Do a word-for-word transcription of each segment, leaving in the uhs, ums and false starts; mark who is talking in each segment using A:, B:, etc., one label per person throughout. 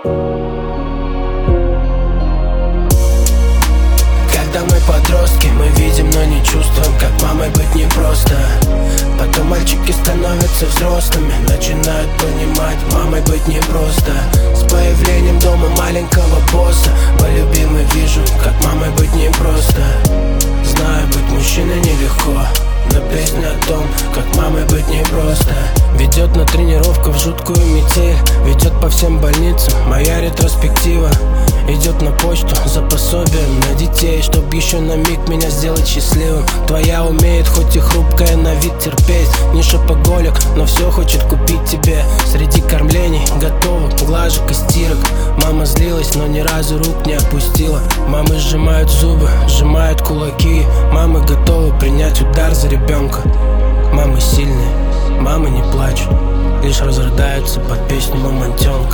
A: Когда мы подростки, мы видим, но не чувствуем, как мамой быть непросто. Потом мальчики становятся взрослыми, начинают понимать, мамой быть непросто. С появлением дома маленького босса по любимой вижу, как мамой быть непросто. Знаю, быть мужчиной нелегко, но песня о том, как мамой быть непросто. Ведет на тренировку в жуткую метель, ведет по всем больницам моя ретроспектива. Идет на почту за пособием на детей, чтоб еще на миг меня сделать счастливым. Твоя умеет, хоть и хрупкая на вид, терпеть. Не шопоголик, но все хочет купить тебе. Среди кормлений готовых, глажек и стирок. Мама злилась, но ни разу рук не опустила. Мамы сжимают зубы, сжимают кулаки. Мамы готовы принять удар за ребенка. Мамы сильные, мамы не плачут, лишь разрыдаются под песню мамонтенка.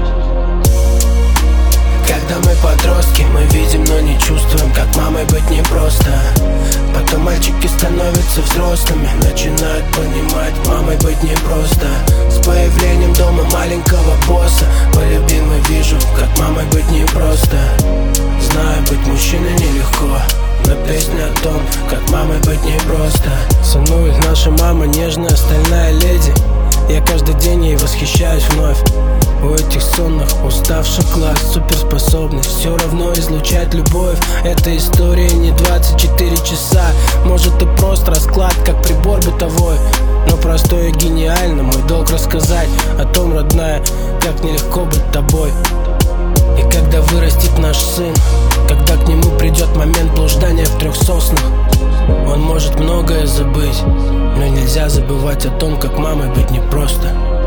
A: Когда мы подростки, мы видим, но не чувствуем, как мамой быть непросто. Потом мальчики становятся взрослыми, начинают понимать, мамой быть непросто. С появлением дома маленького босса по любимой вижу, как мамой быть непросто. Знаю, быть мужчиной нелегко, но песня о том, как мамой быть непросто. Сынуль, наша мама нежная, стальная леди. Я каждый день ей восхищаюсь вновь. У этих сонных, уставших глаз суперспособность все равно излучать любовь. Эта история не двадцать четыре часа. Может и просто расклад, как прибор бытовой, но простой и гениально. Мой долг рассказать о том, родная, как нелегко быть тобой. И когда вырастет наш сын, когда к нему придет момент блуждания в трех соснах, он может многое забыть, но нельзя забывать о том, как мамой быть непросто.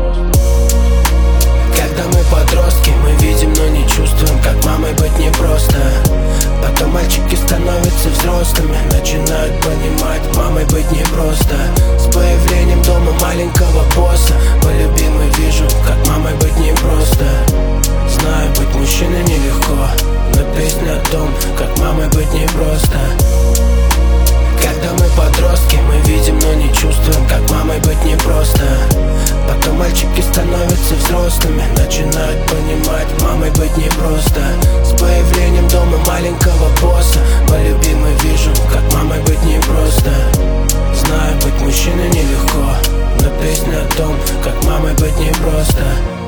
A: Когда мы подростки, мы видим, но не чувствуем, как мамой быть непросто. Потом мальчики становятся взрослыми, начинают понимать, мамой быть непросто. С появлением дома маленького босса по любимой вижу, как мамой быть непросто. Знаю, быть мужчиной нелегко, но песня о том, как мамой быть непросто. Когда мы подростки, мы видим, но не чувствуем, как мамой быть непросто. Потом мальчики становятся взрослыми, начинают понимать, мамой быть непросто. С появлением дома маленького босса по любимой вижу, как мамой быть непросто. Знаю, быть мужчиной нелегко, но песня о том, как мамой быть непросто.